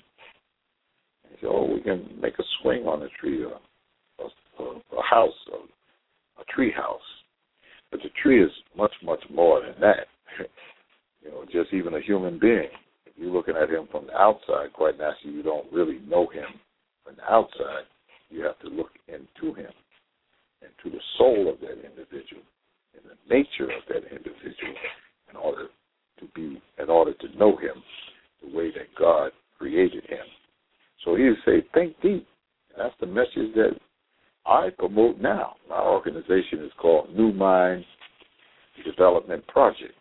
And you say, oh, we can make a swing on the tree, or a, a, a house, a, a tree house. But the tree is much, much more than that. You know, just even a human being. If you're looking at him from the outside, quite naturally, you don't really know him from the outside. You have to look into him, into the soul of that individual, and the nature of that individual, in order to be, in order to know him the way that God created him. So he would say, think deep. And that's the message that I promote now. My organization is called New Mind Development Project,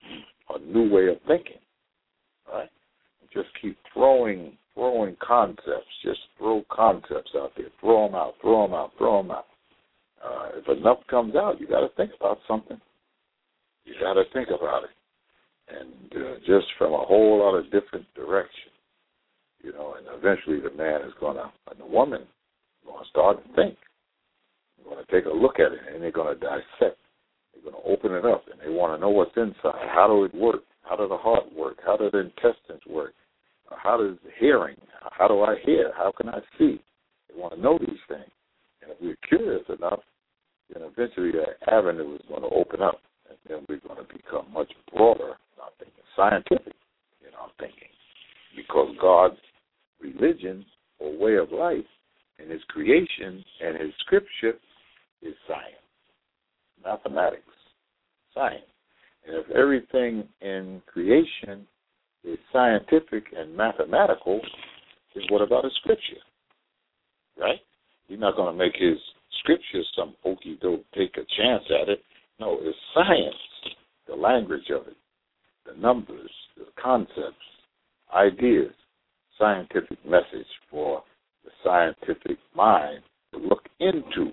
a new way of thinking. Right? Just keep throwing, throwing concepts. Just throw concepts out there. Throw them out. Throw them out. Throw them out. Uh, if enough comes out, you got to think about something. You got to think about it, and uh, just from a whole lot of different directions, you know. And eventually, the man is gonna, and the woman, is gonna start to think. They're gonna take a look at it, and they're gonna dissect. They're gonna open it up, and they want to know what's inside. How does it work? How does the heart work? How do the intestines work? How does hearing? How do I hear? How can I see? They want to know these things. And if we're curious enough, then eventually that avenue is going to open up, and then we're going to become much broader in our thinking, scientific in our thinking, because God's religion or way of life and his creation and his scripture is science, mathematics, science. And if everything in creation is scientific and mathematical, then what about his scripture, right? He's not going to make his scripture some okey doke, take a chance at it. No, it's science, the language of it, the numbers, the concepts, ideas, scientific message for the scientific mind to look into,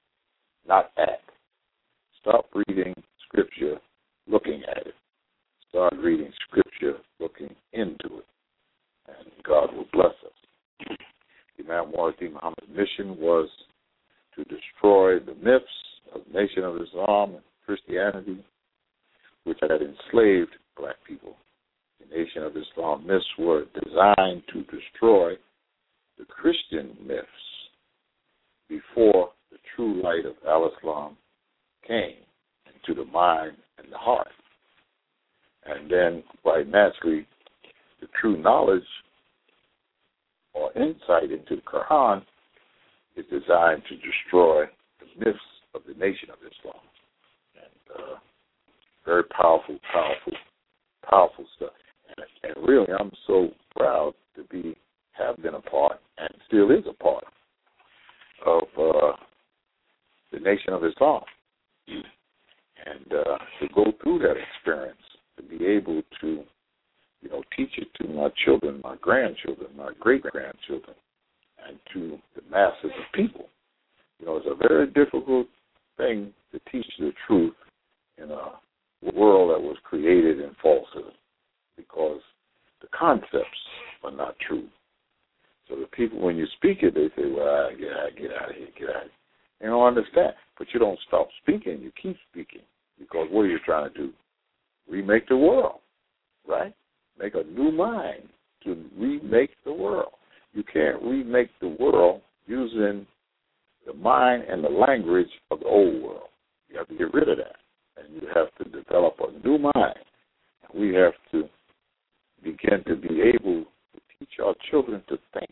not at. Stop reading scripture looking at it. Start reading scripture looking into it, and God will bless us. Imam Muhammad Muhammad's mission was to destroy the myths of the Nation of Islam and Christianity, which had enslaved black people. The Nation of Islam myths were designed to destroy the Christian myths before the true light of Al-Islam came into the mind and the heart. And then, quite naturally, the true knowledge or insight into the Quran is designed to destroy the myths of the Nation of Islam. And uh, very powerful, powerful, powerful stuff. And, and really, I'm so proud to be, have been a part, and still is a part of uh, the Nation of Islam. And uh, to go through that experience, to be able to, you know, teach it to my children, my grandchildren, my great-grandchildren, and to the masses of people. You know, it's a very difficult thing to teach the truth in a world that was created in falsehood, because the concepts are not true. So the people, when you speak it, they say, well, get out, get out of here, get out of here. They don't understand. But you don't stop speaking. You keep speaking. Because what are you trying to do? Remake the world, right? Make a new mind to remake the world. You can't remake the world using the mind and the language of the old world. You have to get rid of that. And you have to develop a new mind. And we have to begin to be able to teach our children to think.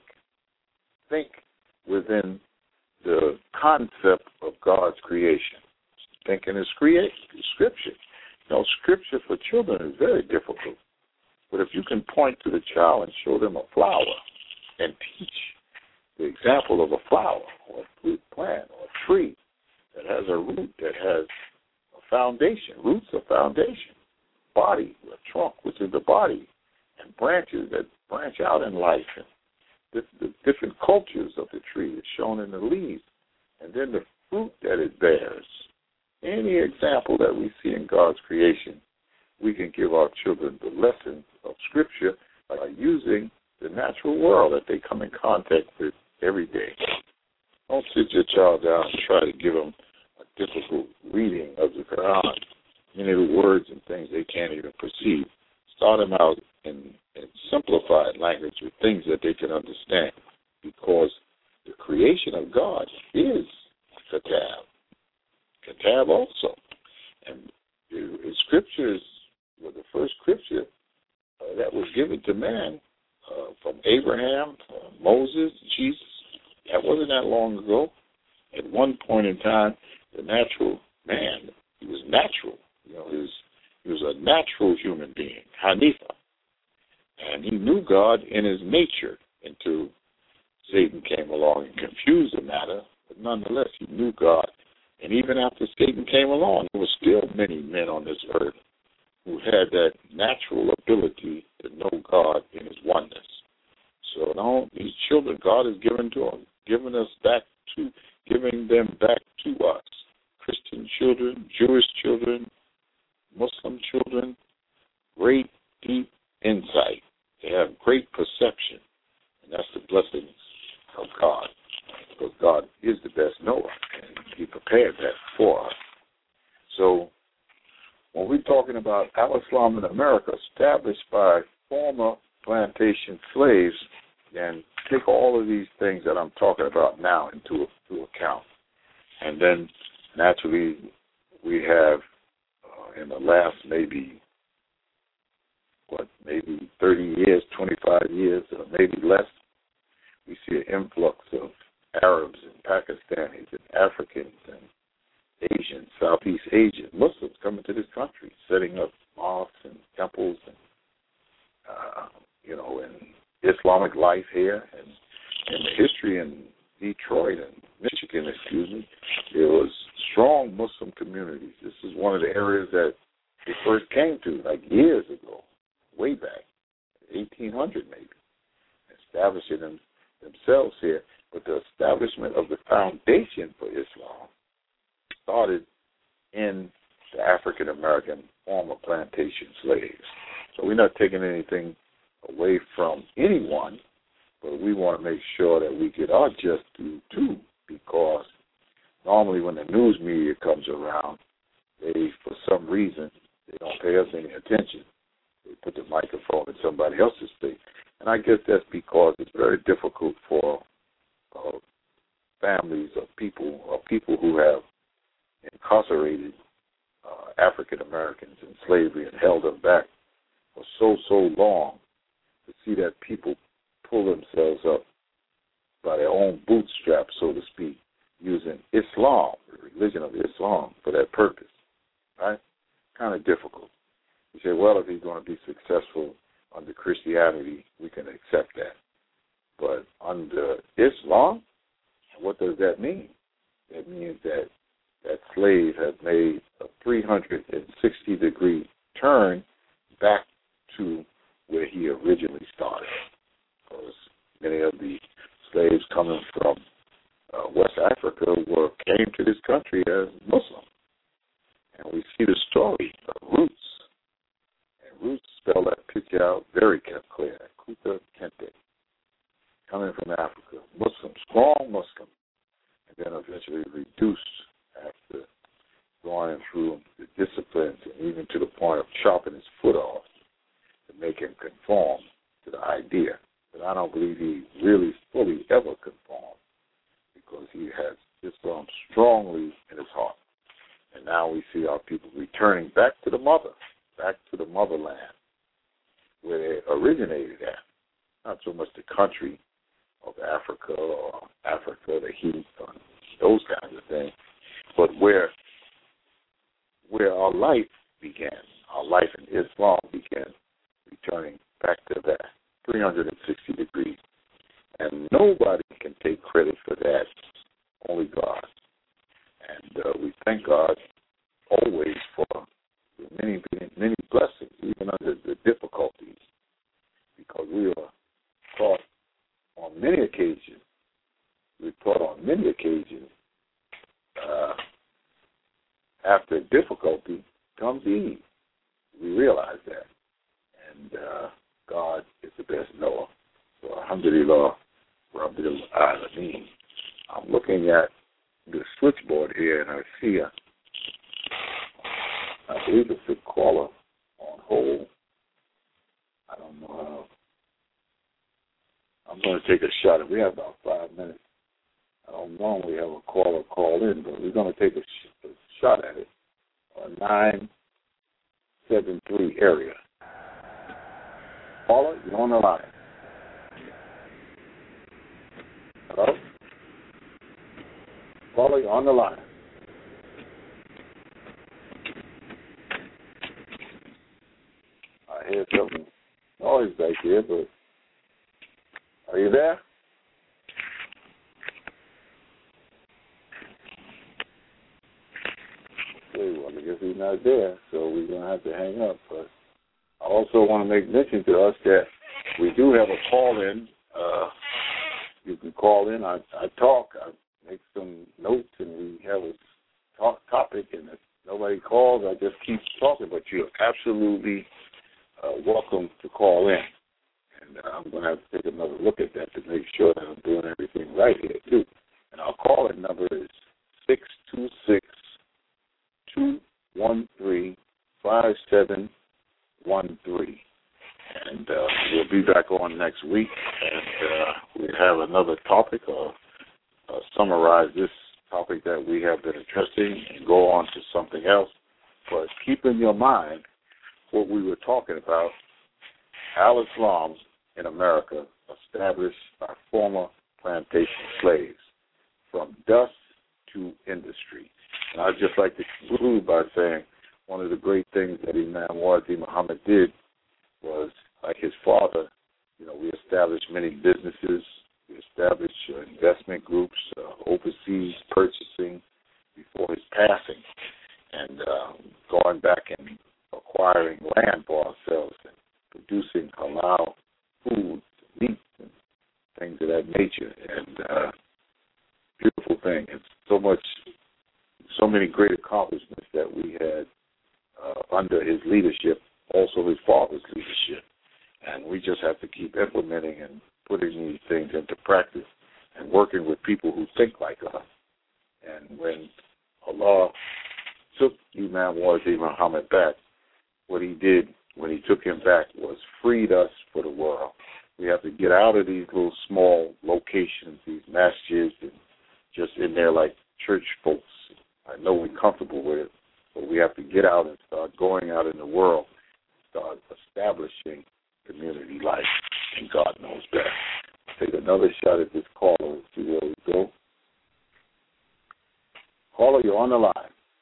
Think within the concept of God's creation. Thinking is creation, scripture. You know, scripture for children is very difficult. But if you can point to the child and show them a flower and teach the example of a flower or a fruit plant or a tree that has a root, that has a foundation, roots of foundation, body, a trunk, which is the body, and branches that branch out in life, and the, the different cultures of the tree is shown in the leaves, and then the fruit that it bears. Any example that we see in God's creation, we can give our children the lessons of Scripture by using the natural world that they come in contact with every day. Don't sit your child down and try to give them a difficult reading of the Quran, many of the words and things they can't even perceive. Start them out in, in simplified language with things that they can understand, because the creation of God is Kitab. Kitab also. And the, the Scriptures, was the first scripture uh, that was given to man uh, from Abraham, uh, Moses, Jesus. That wasn't that long ago. At one point in time, the natural man, he was natural. You know, he was, he was a natural human being, Hanifa. And he knew God in his nature until Satan came along and confused the matter. But nonetheless, he knew God. And even after Satan came along, there were still many men on this earth who had that natural ability to know God in his oneness. So now these children God has given to them, given us back to, giving them back to us. Christian children, Jewish children, Muslim children, great, deep insight. They have great perception. And that's the blessings of God. Because God is the best knower, and he prepared that for us. So when we're talking about Al-Islam in America, established by former plantation slaves, then take all of these things that I'm talking about now into, into account. And then naturally we have uh, in the last maybe, what, maybe thirty years, twenty-five years, or maybe less, we see an influx of Arabs and Pakistanis and Africans and Asians, Southeast Asian Muslims coming to this country, setting up mosques and temples and, uh, you know, and Islamic life here. And in the history in Detroit and Michigan, excuse me, there was strong Muslim communities. This is one of the areas that they first came to, like years ago, way back, eighteen hundred maybe, establishing them, themselves here. But the establishment of the foundation for Islam started in the African-American former plantation slaves. So we're not taking anything away from anyone, but we want to make sure that we get our just due too, because normally when the news media comes around, they, for some reason, they don't pay us any attention. They put the microphone in somebody else's face. And I guess that's because it's very difficult for uh, families of people, or people who have incarcerated uh, African Americans in slavery and held them back for so, so long, to see that people pull themselves up by their own bootstraps, so to speak, using Islam, the religion of Islam, for that purpose, right? Kind of difficult. You say, well, if he's going to be successful under Christianity, we can accept that. But under Islam, what does that mean? It means that that slave has made a three hundred sixty degree turn back to where he originally started. Because many of the slaves coming from uh, West Africa were came to this country as Muslim. And we see the story of Roots. And Roots spelled that picture out very clear. Kuta Kente. Coming from Africa. Muslim, strong Muslim. And then eventually reduced after going through the disciplines and even to the point of chopping his foot off to make him conform to the idea. But I don't believe he really fully ever conformed, because he has Islam strongly in his heart. And now we see our people returning back to the mother, back to the motherland, where they originated at. Not so much the country of Africa or Africa, the heat, or those kinds of things, but where where our life began. Our life in Islam began, returning back to that three hundred sixty degrees. And nobody can take credit for that, only God. And uh, we thank God always for the many, many blessings, even under the difficulties, because we are taught on many occasions, we're taught on many occasions, uh, after difficulty comes ease. We realize that. And uh, God is the best knower. So alhamdulillah, Rabbil Alameen. I'm looking at the switchboard here, and I see a, I believe it's a caller on hold. I don't know how. I'm going to take a shot. We have about five minutes. I don't normally have a caller call in, but we're going to take a, sh- a shot at it. Uh, nine seven three area. Caller, you're on the line. Hello? Caller, you're on the line. I hear something noise back here, but are you there? Okay, well, I guess he's not there, so we're going to have to hang up. But I also want to make mention to us that we do have a call-in. Uh, you can call in. I, I talk. I make some notes, and we have a talk topic, and if nobody calls, I just keep talking. But you're absolutely uh, welcome to call in. And uh, I'm going to have to take another look at that to make sure that I'm doing everything right here, too. And our call-in number is six two six, two one three, five seven one three. And uh, we'll be back on next week, and uh, we have another topic, or uh, summarize this topic that we have been addressing and go on to something else. But keep in your mind what we were talking about, Al-Islam in America, established by former plantation slaves, from dust to industry. And I'd just like to conclude by saying one of the great things that Imam Wazir Muhammad did was, like his father, you know, we established many businesses, we established uh, investment groups, uh, overseas purchasing before his passing, and uh, going back and acquiring land for ourselves and producing halal food, meat, and things of that nature. And uh, beautiful thing. It's so much, so many great accomplishments that we had uh, under his leadership, also his father's leadership. And we just have to keep implementing and putting these things into practice and working with people who think like us. And when Allah took Imam Wazir Muhammad back, what he did when he took him back was freed us for the world. We have to get out of these little small locations, these masjids, and just in there like church folks. I know we're comfortable with it, but we have to get out and start going out in the world, start establishing community life, and God knows best. Take another shot at this caller and see where we go. Caller, you're on the line.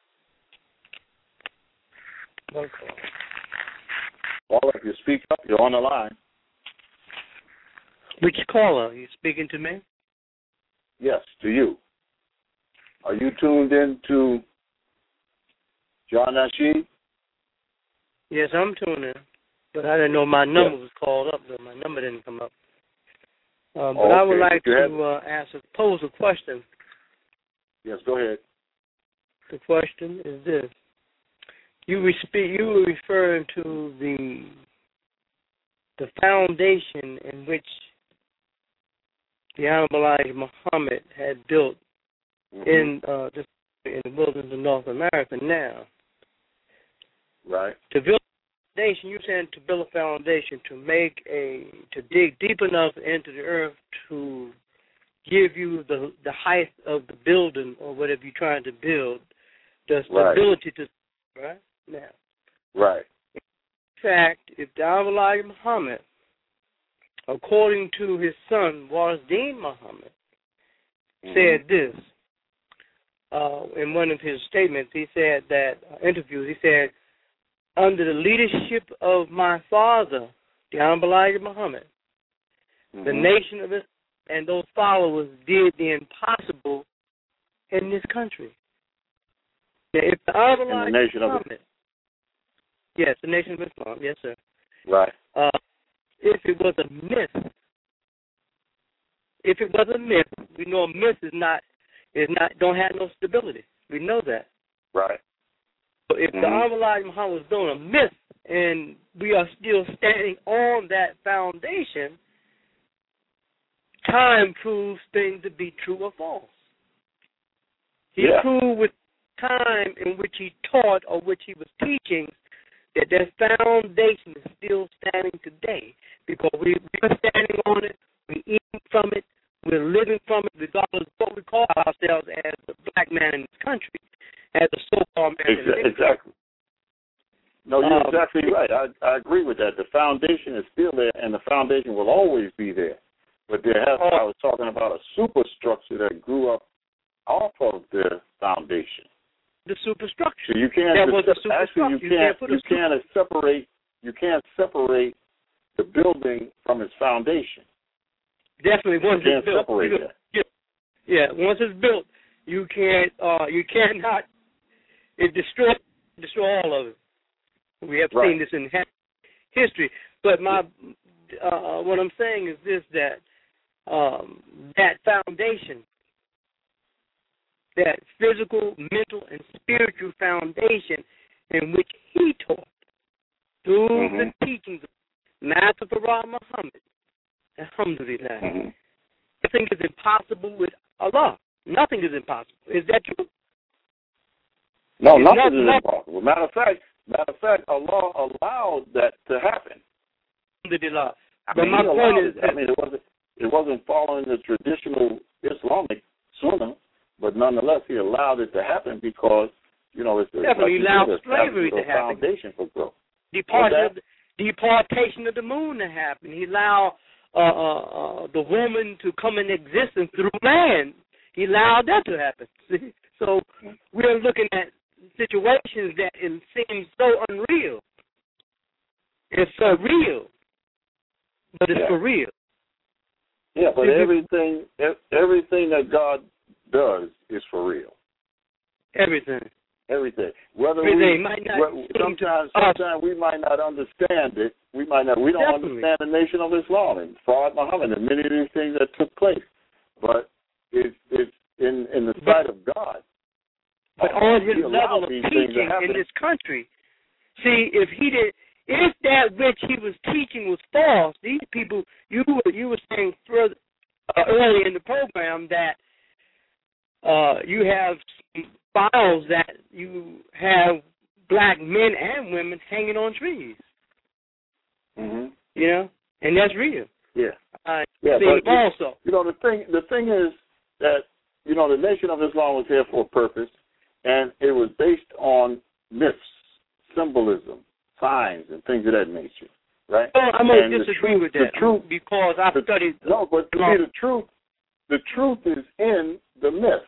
Okay. Caller, if you speak up, you're on the line. Which caller? Are you speaking to me? Yes, to you. Are you tuned in to John Nasheed? Yes, I'm tuned in. But I didn't know my number yes. was called up, though. My number didn't come up. Uh, but okay. I would like you to have... uh, ask a, pose a question. Yes, go ahead. The question is this. You, respe- you were referring to the the foundation in which the Honorable Elijah Muhammad had built mm-hmm. in uh, this, in the wilderness of North America now. Right. To build a foundation, you're saying to build a foundation, to make a, to dig deep enough into the earth to give you the the height of the building or whatever you're trying to build, the stability right. to, right? Now. Right. In fact, if the Honorable Elijah Muhammad, according to his son, Wazdeen Muhammad, mm-hmm. said this, uh, in one of his statements, he said that, uh, interviews, he said, under the leadership of my father, the Honorable Elijah Muhammad, mm-hmm. the nation of Islam and those followers did the impossible in this country. Now, if the Honorable Elijah nation Muhammad, of yes, the nation of Islam, yes, sir. Right. Uh, if it was a myth, if it was a myth, we know a myth is not, is not, don't have no stability. We know that. Right. So if mm-hmm. the Honorable Elijah Muhammad was doing a myth and we are still standing on that foundation, time proves things to be true or false. He yeah. proved with time in which he taught or which he was teaching that that foundation is still standing today because we, we're standing on it, we're eating from it, we're living from it, regardless of what we call ourselves as a black man in this country, as a so-called man exactly. in this country. Exactly. No, you're uh, exactly foundation is still there, and the foundation will always be there. But there has, I was talking about a superstructure that grew up off of the foundation. The superstructure. So you can't that just, was a actually you can't you, you can't separate you can't separate the building from its foundation. Definitely, once you it's can't built, separate you, that. Yeah, yeah, once it's built, you can't uh, you cannot it destroy destroy all of it. We have right. seen this in history. But my uh, what I'm saying is this: that um, that foundation, that physical, mental, and spiritual foundation in which he taught through mm-hmm. the teachings of Master Farah Muhammad, alhamdulillah, mm-hmm. nothing is impossible with Allah. Nothing is impossible. Is that true? No, it's nothing not, is not, impossible. Matter of fact, matter of fact, Allah allowed that to happen. Alhamdulillah. I But mean, my point is, it. I mean, it wasn't it wasn't following the traditional Islamic sunnah, but nonetheless, he allowed it to happen because you know it's definitely like allowed said, slavery to happen. Foundation for growth. Departure, deportation of the moon to happen. He allowed uh, uh, uh, the woman to come in existence through man. He allowed that to happen. See? So we're looking at situations that it seems so unreal. It's surreal, but it's yeah. for real. Yeah, but everything, everything that God does is for real. Everything. Everything. Whether everything we, might not well, sometimes, sometimes we might not understand it. We might not. We don't Definitely. understand the Nation of Islam and Farah Muhammad and many of these things that took place. But it's it's in in the sight but, of God. But uh, on his level of teaching in this country, see if he did. If that which he was teaching was false, these people, you were, you were saying further, uh, early in the program that uh, you have some files that you have black men and women hanging on trees. Mm-hmm. You know, and that's real. Yeah. Uh, yeah, but you, also, you know, the thing, the thing is that you know the Nation of Islam was here for a purpose, and it was based on myths, symbolism, signs and things of that nature, right? Oh, I'm going to disagree truth, with that the truth, because I've the, studied. No, but see, the truth, the truth is in the myth.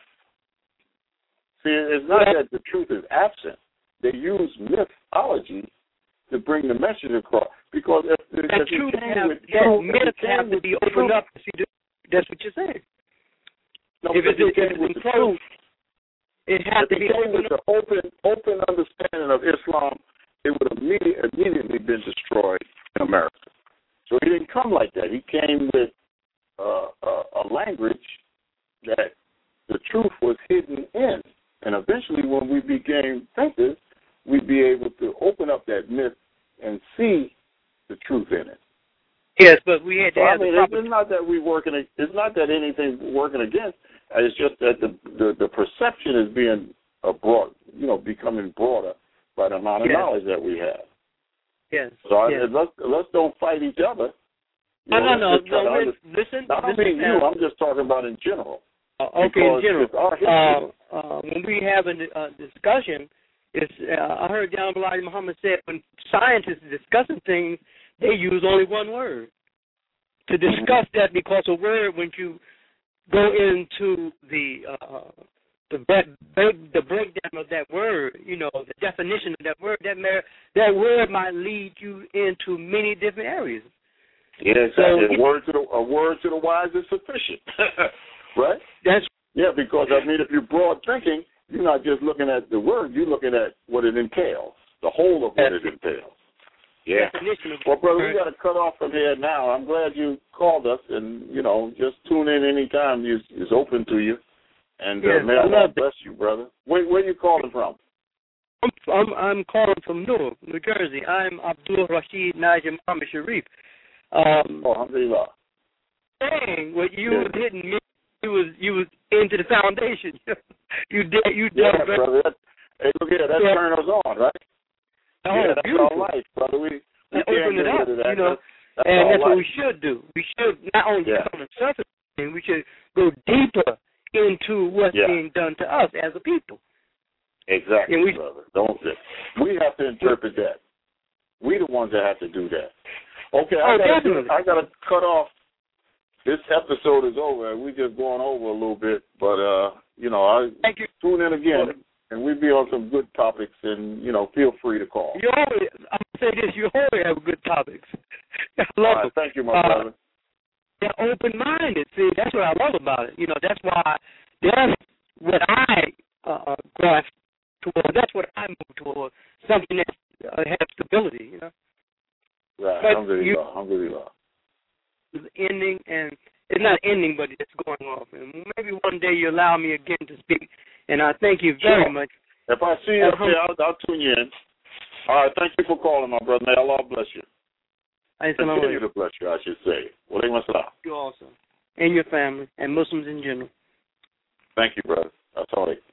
See, it's not yeah. that the truth is absent. They use mythology to bring the message across. Because if, if, that if truth came have, with that truth, myth have to be opened truth, up. See, that's what you're saying. No, if it's, it, it with the truth, it has to be open with the open, open understanding of Islam. It would have immediately, immediately been destroyed in America. So he didn't come like that. He came with uh, a, a language that the truth was hidden in. And eventually when we became thinkers, we'd be able to open up that myth and see the truth in it. Yes, but we had to so, have I mean, the proper... it's not that we working. It's not that anything's working against. It's just that the the, the perception is being uh, broad, you know, becoming broader by the amount of yes. knowledge that we have. Yes. So yes. I, let's let's don't fight each other. No, know, no, no. no under, listen. Not listen mean you. I'm just talking about in general. Uh, okay, in general. Uh, uh, when we have a uh, discussion, it's, uh, I heard John Bilal Muhammad said when scientists are discussing things, they use only one word to discuss mm-hmm. that, because a word, when you go into the uh, the break, the breakdown of that word, you know, the definition of that word, that mer- that word might lead you into many different areas. Yeah, exactly. So, a word to the a word to the wise is sufficient, right? That's yeah, because I mean, if you're broad thinking, you're not just looking at the word, you're looking at what it entails, the whole of what it entails. Yeah. Well, brother, we got to cut off from here now. I'm glad you called us, and you know, just tune in anytime is is open to you. And uh, yes, may Allah bless you, brother. Where where you calling from? I'm I'm, I'm calling from Newark, New Jersey. I'm Abdul Rashid Najim Muhammad Sharif. Um, oh, alhamdulillah. Saying what you yeah. didn't mean, you was you was into the foundation. you did you did. Yeah, brother. That, hey, look here, that yeah. turned us on, right? Oh, yeah, that's beautiful. our life, brother. We, we open it up, that. you know, that's, that's and that's life. what we should do. We should not only yeah. get on the surface, and we should go deeper into what's yeah. being done to us as a people. Exactly, and we, brother. Don't we have to interpret that. We the ones that have to do that. Okay, Oh, I gotta, definitely. I got to cut off. This episode is over. We're just going over a little bit, but uh, you know, I Thank you. tune in again, and we'll be on some good topics. And you know, feel free to call. You always, I'm gonna say this. You always have good topics. I love All right, them. thank you, my Uh, brother. They're open-minded. See, that's what I love about it. You know, that's why that's what I uh, grasp toward. That's what I move toward. Something that uh, has stability. You know. Right, But alhamdulillah, you- alhamdulillah. It's ending, and it's not ending, but it's going off. And maybe one day you allow me again to speak. And I thank you very Sure. much. If I see you up there, I'll, I'll tune you in. All right, thank you for calling, my brother. May Allah bless you. Continue to bless you, I should say. Wa alaikum assalam. You also. And your family, and Muslims in general. Thank you, brother. That's all.